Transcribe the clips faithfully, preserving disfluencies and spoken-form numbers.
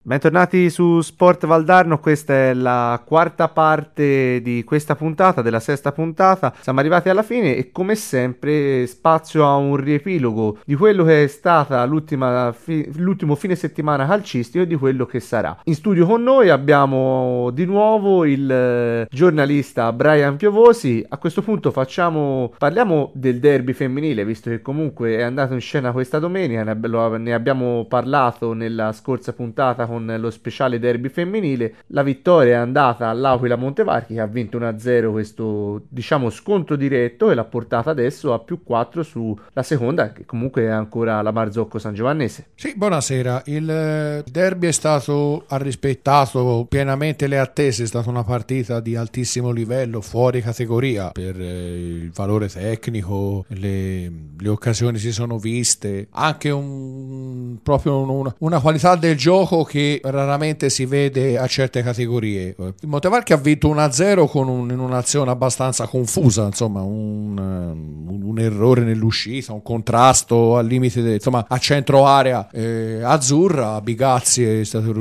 Bentornati su Sport Valdarno, questa è la quarta parte di questa puntata, della sesta puntata. Siamo arrivati alla fine e come sempre spazio a un riepilogo di quello che è stata l'ultima fi- l'ultimo fine settimana calcistico e di quello che sarà. In studio con noi abbiamo di nuovo il eh, giornalista Brian Piovosi. A questo punto facciamo parliamo del derby femminile, visto che comunque è andato in scena questa domenica, ne, ab- lo- ne abbiamo parlato nella scorsa puntata con lo speciale derby femminile. La vittoria è andata all'Aquila Montevarchi, che ha vinto uno a zero questo, diciamo, scontro diretto, e l'ha portata adesso a più quattro sulla seconda, che comunque è ancora la Marzocco Sangiovannese. Sì, buonasera. Il derby è stato, ha rispettato pienamente le attese, è stata una partita di altissimo livello, fuori categoria per eh, il valore tecnico, le, le occasioni si sono viste, anche un, proprio un, una qualità del gioco che raramente si vede a certe categorie. Il Montevarchi ha vinto uno a zero con un, in un'azione abbastanza confusa, insomma un, un, un errore nell'uscita, un contrasto al limite de, insomma a centro area eh, azzurra. Bigazzi è stata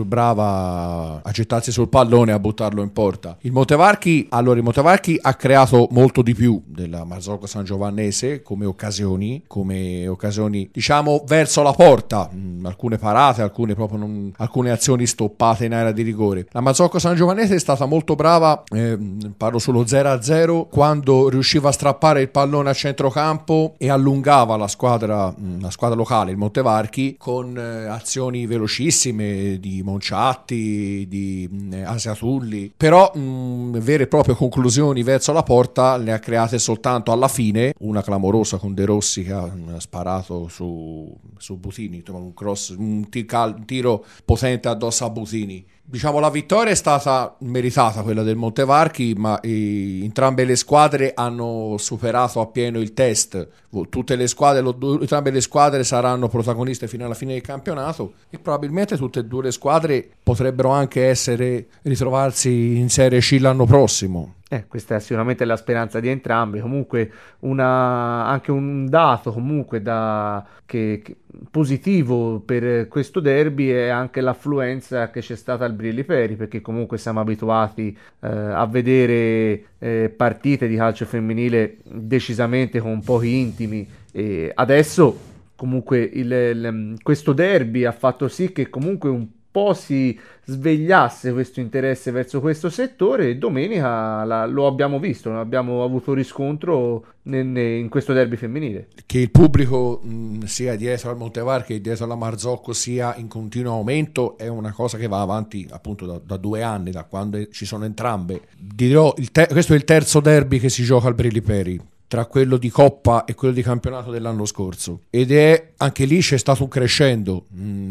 brava a gettarsi sul pallone e a buttarlo in porta. Il Montevarchi allora il Montevarchi ha creato molto di più della Marzocco Sangiovannese come occasioni come occasioni diciamo verso la porta, mh, alcune parate, alcune proprio non, alcune azioni stoppate in area di rigore. La Marzocco Sangiovannese è stata molto brava, eh, parlo sullo zero a zero, quando riusciva a strappare il pallone a centrocampo e allungava la squadra la squadra locale, il Montevarchi, con eh, azioni velocissime di Monciatti, di eh, Asiatulli, però mh, vere e proprie conclusioni verso la porta le ha create soltanto alla fine, una clamorosa con De Rossi che ha mh, sparato su, su Butini, un cross, un, t- un tiro potente addosso a Butini. Diciamo la vittoria è stata meritata, quella del Montevarchi, ma eh, entrambe le squadre hanno superato appieno il test. Tutte le squadre, lo, entrambe le squadre saranno protagoniste fino alla fine del campionato e probabilmente tutte e due le squadre potrebbero anche essere ritrovarsi in Serie C l'anno prossimo. Eh, questa è sicuramente la speranza di entrambi. Comunque una, anche un dato comunque da, che, che, positivo per questo derby è anche l'affluenza che c'è stata al Brilli Peri, perché comunque siamo abituati eh, a vedere eh, partite di calcio femminile decisamente con pochi intimi, e adesso comunque il, il, questo derby ha fatto sì che comunque un po' si svegliasse questo interesse verso questo settore, e domenica la, lo abbiamo visto, abbiamo avuto riscontro in, in questo derby femminile. Che il pubblico mh, sia dietro al Montevarchi che dietro alla Marzocco sia in continuo aumento è una cosa che va avanti appunto da, da due anni, da quando ci sono entrambe. Dirò, il te- questo è il terzo derby che si gioca al Brilli Peri, tra quello di Coppa e quello di campionato dell'anno scorso, ed è anche lì c'è stato un crescendo.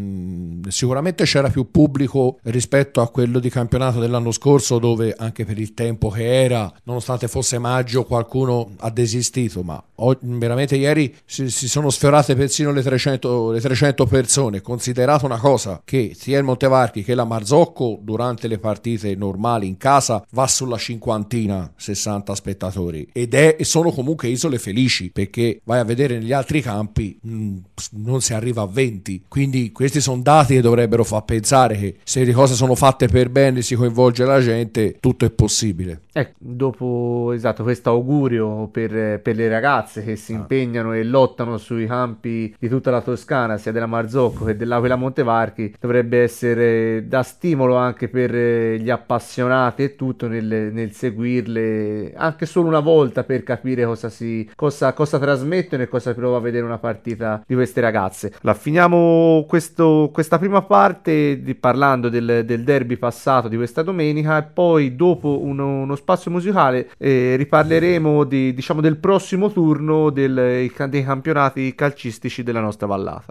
Mm, sicuramente c'era più pubblico rispetto a quello di campionato dell'anno scorso, dove anche per il tempo che era, nonostante fosse maggio, qualcuno ha desistito, ma oggi, veramente ieri si, si sono sfiorate persino le trecento, le trecento persone. Considerato una cosa, che sia il Montevarchi che la Marzocco durante le partite normali in casa va sulla cinquantina, sessanta spettatori, ed è e sono comunque comunque isole felici, perché vai a vedere negli altri campi mh, non si arriva a venti, quindi questi sono dati che dovrebbero far pensare che se le cose sono fatte per bene, si coinvolge la gente, tutto è possibile. Ecco, dopo esatto questo augurio per, per le ragazze che si impegnano e lottano sui campi di tutta la Toscana, sia della Marzocco che dell'Aquila Montevarchi, dovrebbe essere da stimolo anche per gli appassionati e tutto nel, nel seguirle anche solo una volta, per capire cosa si cosa, cosa trasmettono e cosa prova a vedere una partita di queste ragazze. La finiamo questo, questa prima parte di, parlando del, del derby passato di questa domenica, e poi dopo uno, uno spazio musicale eh, riparleremo di, diciamo del prossimo turno del, dei campionati calcistici della nostra vallata.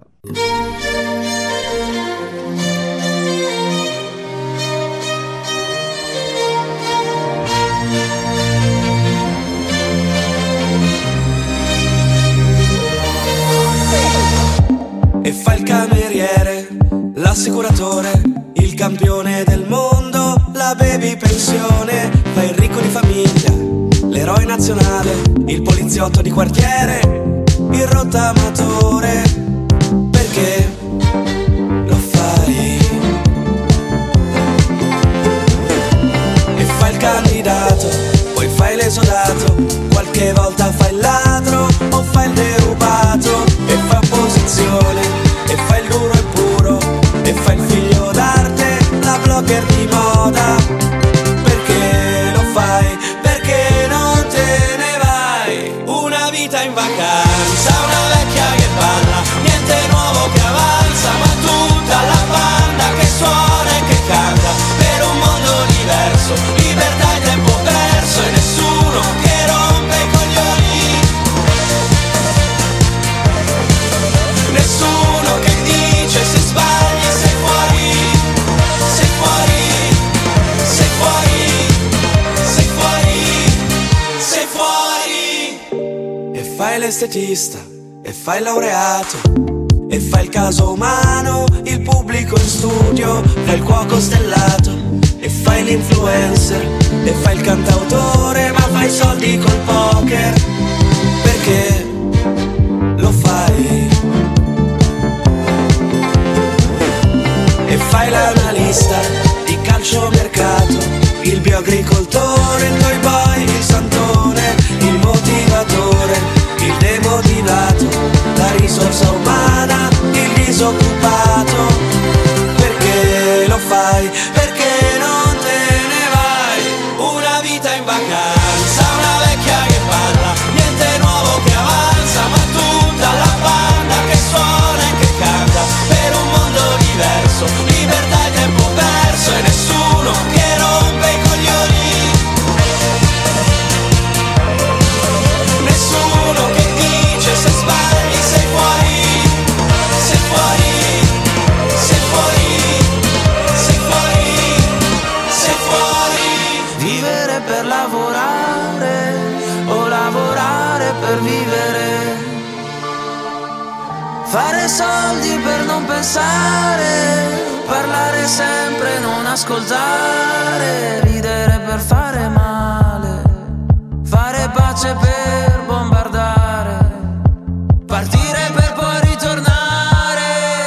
E fa il cameriere, l'assicuratore, il campione del mondo, la baby pensione, fa il ricco di famiglia, l'eroe nazionale, il poliziotto di quartiere, il rottamatore. Perché lo fai? qualche volta fai il ladro o fai il derubato, e fai opposizione, e fai il duro e puro, e fai il figlio d'arte, la blogger di moda. Perché lo fai? Perché non te ne vai? Una vita in vacanza, una vecchia che balla, niente nuovo che avanza, ma tutta la banda che suona e che canta per un mondo diverso, libertà e tempo perso, e nessuno che rompe i coglioni, nessuno che dice se sbagli sei fuori, sei fuori, sei fuori, sei fuori, sei fuori. E fai l'estetista, e fai il laureato, e fai il caso umano, il pubblico in studio, fai il cuoco stellato, e fai l'influencer, e fai il cantautore, ma fai soldi col poker. Perché lo fai? E fai l'analista di calciomercato, il bioagricoltore, il toy boy, il santone, il motivatore, il demotivato, la risorsa umana, il disoccupato. Perché lo fai? Perché non te ne vai? Una vita in vacanza, una vecchia che balla, niente nuovo che avanza, ma tutta la banda che suona e che canta per un mondo diverso, libertà e tempo perso, e nessuno che rompe i coglioni, nessuno che dice se sbagli sei fuori, sei fuori, sei fuori, sei fuori, sei fuori. Vivere per lavorare o lavorare per vivere, fare soldi per non pensare, parlare sempre, non ascoltare, ridere per fare male, fare pace per bombardare, partire per poi ritornare.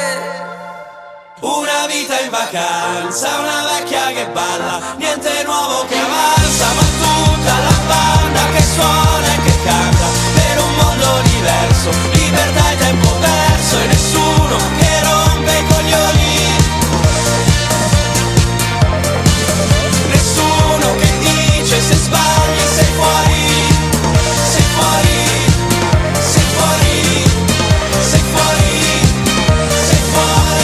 Una vita in vacanza, una vecchia che balla, niente nuovo che avanza, ma tutta la banda che suona e che canta per un mondo diverso, libertà e tempo perso, e nessuno che rompe i coglioni, nessuno che dice se sbagli sei fuori, sei fuori, sei fuori, sei fuori, sei fuori.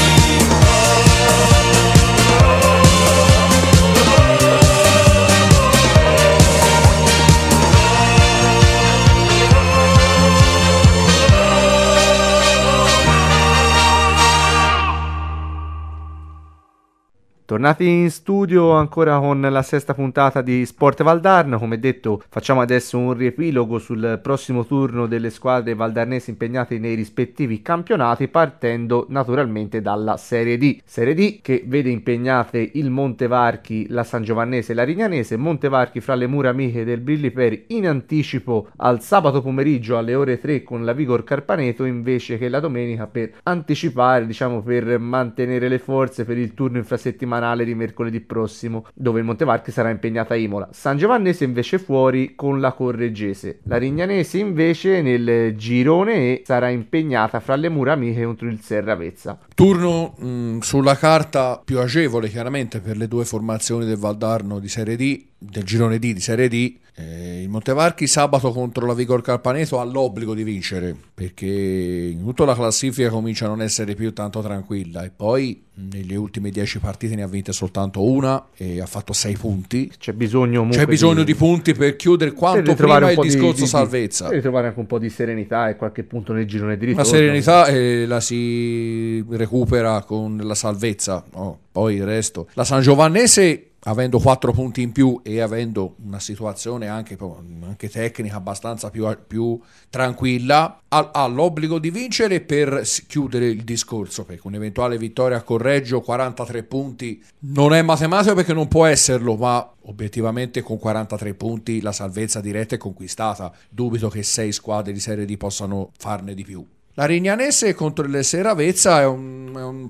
Tornati in studio ancora con la sesta puntata di Sport Valdarno. Come detto, facciamo adesso un riepilogo sul prossimo turno delle squadre valdarnesi impegnate nei rispettivi campionati, partendo naturalmente dalla Serie D. Serie D che vede impegnate il Montevarchi, la Sangiovannese e la Rignanese. Montevarchi fra le mura amiche del Brilliperi in anticipo al sabato pomeriggio alle ore tre con la Vigor Carpaneto, invece che la domenica per anticipare, diciamo per mantenere le forze per il turno infrasettimanale di mercoledì prossimo, dove il Montevarchi sarà impegnata a Imola. Sangiovannese invece fuori con la Correggese. La Rignanese invece nel girone E sarà impegnata fra le mura amiche contro il Serravezza. Turno mh, sulla carta più agevole chiaramente per le due formazioni del Valdarno di Serie D, del girone D di Serie D. Eh, il Montevarchi sabato contro la Vigor Carpaneto ha l'obbligo di vincere, perché in tutta la classifica comincia a non essere più tanto tranquilla, e poi nelle ultime dieci partite ne ha vinte soltanto una e ha fatto sei punti. C'è bisogno, C'è bisogno di... di punti per chiudere quanto per prima il discorso di, di, salvezza, per ritrovare anche un po' di serenità e qualche punto nel girone di ritorno. La serenità eh, la si recupera con la salvezza, no? Poi il resto. La Sangiovannese, avendo quattro punti in più e avendo una situazione anche, anche tecnica abbastanza più, più tranquilla, ha, ha l'obbligo di vincere per chiudere il discorso, perché un'eventuale vittoria a Correggio, quarantatré punti, non è matematico perché non può esserlo, ma obiettivamente con quarantatré punti la salvezza diretta è conquistata. Dubito che sei squadre di Serie D possano farne di più. La Rignanese contro il Serravezza è un... È un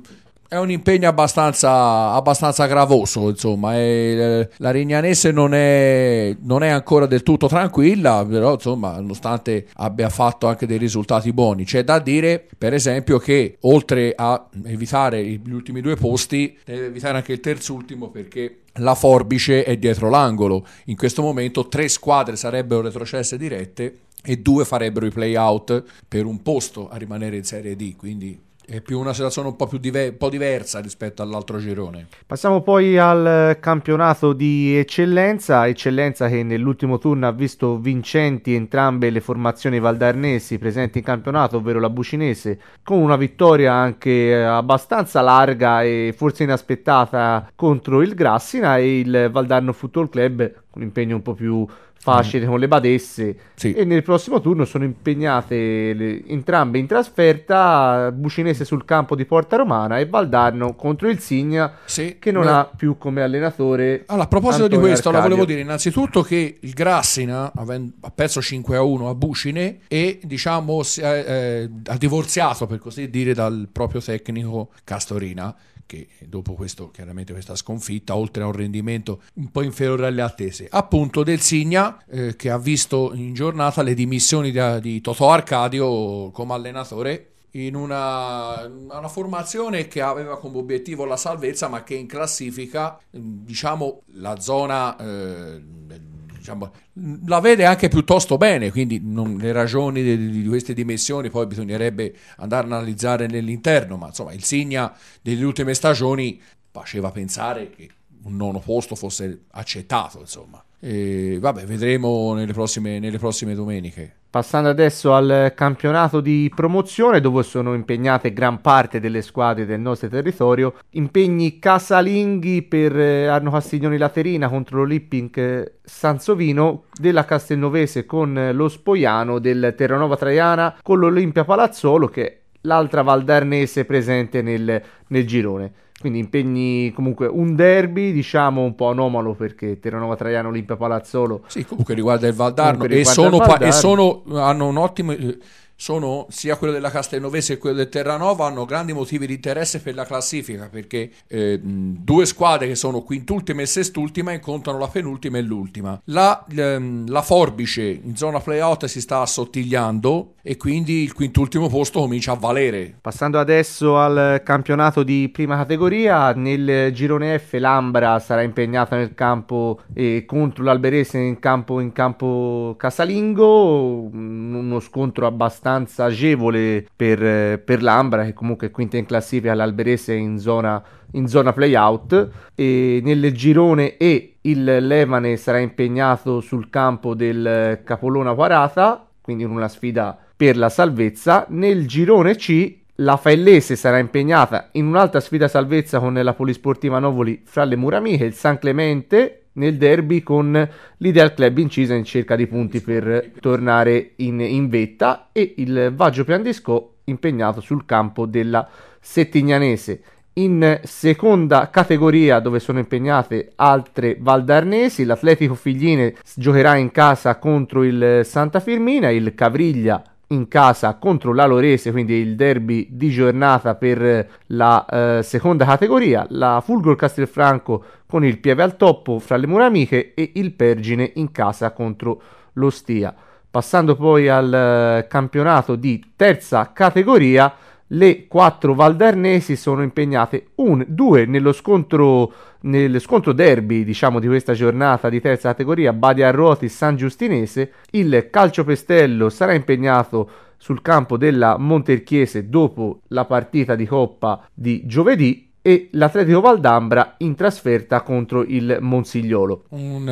È un impegno abbastanza, abbastanza gravoso, insomma. E la Rignanese non è, non è ancora del tutto tranquilla, però insomma, nonostante abbia fatto anche dei risultati buoni. C'è da dire, per esempio, che oltre a evitare gli ultimi due posti, deve evitare anche il terzultimo, perché la forbice è dietro l'angolo. In questo momento tre squadre sarebbero retrocesse dirette e due farebbero i play-out per un posto a rimanere in Serie D, quindi è più una situazione un po' più diver- un po' diversa rispetto all'altro girone. Passiamo poi al campionato di eccellenza, eccellenza che nell'ultimo turno ha visto vincenti entrambe le formazioni valdarnesi presenti in campionato, ovvero la Bucinese, con una vittoria anche abbastanza larga e forse inaspettata contro il Grassina, e il Valdarno Football Club con un impegno un po' più facile con le Badesse, sì. E nel prossimo turno sono impegnate le, entrambe in trasferta, Bucinese sul campo di Porta Romana e Valdarno contro il Signa, sì, che non beh. ha più come allenatore. Allora, a proposito Antonio di questo, la Arcadio. volevo dire innanzitutto che il Grassina avendo, ha perso cinque a uno a Bucine e diciamo si è, eh, ha divorziato, per così dire, dal proprio tecnico Castorina, che dopo questo, chiaramente questa sconfitta, oltre a un rendimento un po' inferiore alle attese, appunto del Signa, eh, che ha visto in giornata le dimissioni di, di Totò Arcadio come allenatore in una, una formazione che aveva come obiettivo la salvezza, ma che in classifica, diciamo, la zona eh, diciamo, la vede anche piuttosto bene, quindi non, le ragioni di, di queste dimissioni poi bisognerebbe andare a analizzare nell'interno, ma insomma il Signa delle ultime stagioni faceva pensare che un nono posto fosse accettato, insomma. E vabbè, vedremo nelle prossime, nelle prossime domeniche. Passando adesso al campionato di promozione, dove sono impegnate gran parte delle squadre del nostro territorio. Impegni casalinghi per Arno Castiglioni Laterina contro l'Olimping Sansovino, della Castelnovese con lo Spoiano, del Terranova Traiana con l'Olimpia Palazzolo, che è l'altra valdarnese presente nel, nel girone. Quindi impegni, comunque un derby diciamo un po' anomalo, perché Terranova Traiano, Olimpia Palazzolo. Sì, comunque riguarda il Valdarno, Comunque e riguarda sono, il pa- Valdarno. e sono hanno un ottimo eh, sono sia quello della Castelnovese che quello del Terranova hanno grandi motivi di interesse per la classifica, perché eh, mh, due squadre che sono quintultima e sestultima incontrano la penultima e l'ultima. La, l- la forbice in zona playout si sta assottigliando e quindi il quintultimo posto comincia a valere. Passando adesso al campionato di prima categoria, nel girone F l'Ambra sarà impegnata nel campo eh, contro l'Alberese in campo, in campo casalingo, uno scontro abbastanza agevole per, per l'Ambra, che comunque è quinta in classifica, l'Alberese in zona, in zona playout. E nel girone E il Levane sarà impegnato sul campo del Capolona Quarata, quindi in una sfida per la salvezza. Nel girone C la Faellese sarà impegnata in un'altra sfida salvezza con la Polisportiva Novoli fra le mura amiche, il San Clemente nel derby con l'Ideal Club incisa in cerca di punti per tornare in, in vetta, e il Vaggio Piandisco impegnato sul campo della Settignanese. In seconda categoria, dove sono impegnate altre valdarnesi, l'Atletico Figline giocherà in casa contro il Santa Firmina, il Cavriglia in casa contro la Lorese, quindi il derby di giornata per la eh, seconda categoria. La Fulgor Castelfranco con il Pieve al Toppo fra le mura amiche, e il Pergine in casa contro l'Ostia. Passando poi al eh, campionato di terza categoria, le quattro valdarnesi sono impegnate un, due nello scontro nel scontro derby, diciamo, di questa giornata di terza categoria, Badia Arroti San Giustinese. Il Calcio Pestello sarà impegnato sul campo della Monterchiese dopo la partita di Coppa di giovedì, e l'Atletico Valdambra in trasferta contro il Monsigliolo. Un,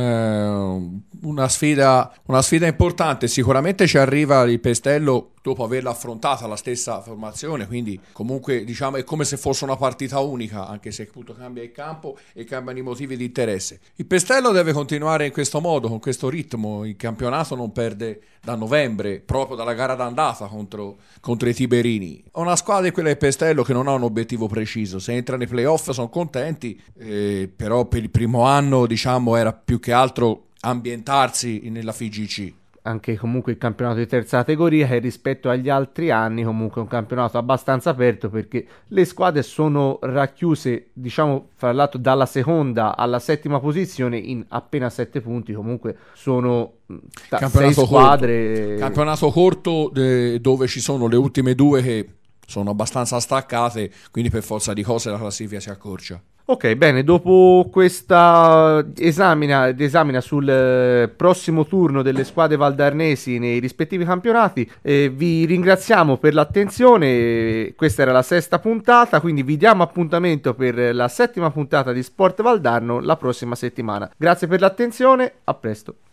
uh, una sfida una sfida importante. Sicuramente ci arriva il Pestello dopo averla affrontata la stessa formazione, quindi comunque diciamo è come se fosse una partita unica, anche se appunto cambia il campo e cambiano i motivi di interesse. Il Pestello deve continuare in questo modo, con questo ritmo. Il campionato non perde da novembre, proprio dalla gara d'andata contro, contro i Tiberini. Una squadra è quella del Pestello che non ha un obiettivo preciso. Se entra nei playoff sono contenti, eh, però per il primo anno diciamo era più che altro ambientarsi nella F I G C. anche comunque il campionato di terza categoria, che rispetto agli altri anni comunque è un campionato abbastanza aperto, perché le squadre sono racchiuse, diciamo, fra l'altro dalla seconda alla settima posizione in appena sette punti. Comunque sono ta- sei Campionato squadre. corto, campionato corto eh, dove ci sono le ultime due che sono abbastanza staccate, quindi per forza di cose la classifica si accorcia. Ok, bene, dopo questa esamina, esamina sul eh, prossimo turno delle squadre valdarnesi nei rispettivi campionati, eh, vi ringraziamo per l'attenzione. Questa era la sesta puntata, quindi vi diamo appuntamento per la settima puntata di Sport Valdarno la prossima settimana. Grazie per l'attenzione, a presto.